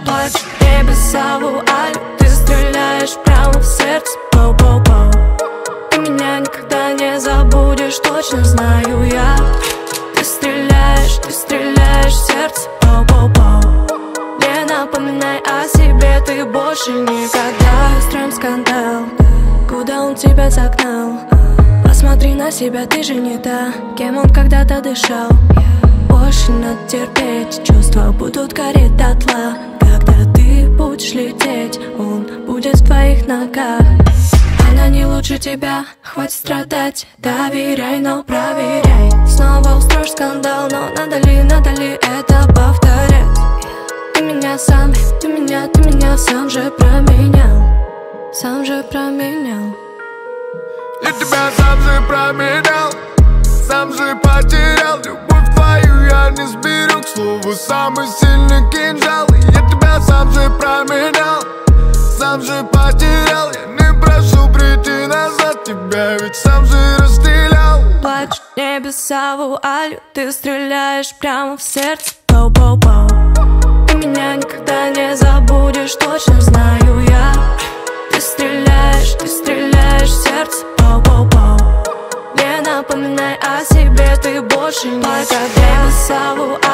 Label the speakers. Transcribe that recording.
Speaker 1: Плачь небеса вуаль, ты стреляешь прямо в сердце. Пау-пау-пау. Ты меня никогда не забудешь, точно знаю я. Ты стреляешь в сердце. Пау-пау-пау. Не напоминай о себе, ты больше никогда. Устроим скандал, куда он тебя загнал. Посмотри на себя, ты же не та, кем он когда-то дышал. Больше надо терпеть, чувства будут гореть дотла. Когда ты будешь лететь, он будет в твоих ногах. Она не лучше тебя, хватит страдать. Доверяй, но проверяй. Снова устроишь скандал, но надо ли это повторять? Ты меня сам же променял. Сам же променял.
Speaker 2: Я тебя сам же променял, сам же потерял. Любовь твою я не сберег, к слову, самый сильный кинжал. Я тебя сам же променял, сам же потерял. Я не прошу прийти назад, тебя ведь сам же расстрелял.
Speaker 1: Плачь небеса вуалью, ты стреляешь прямо в сердце. Пау-пау-пау. Ты меня никогда не забудешь, точно знаю я. Ты стреляешь в сердце. Пау-пау-пау. Не напоминай о себе, ты больше никогда. Небеса вуалью.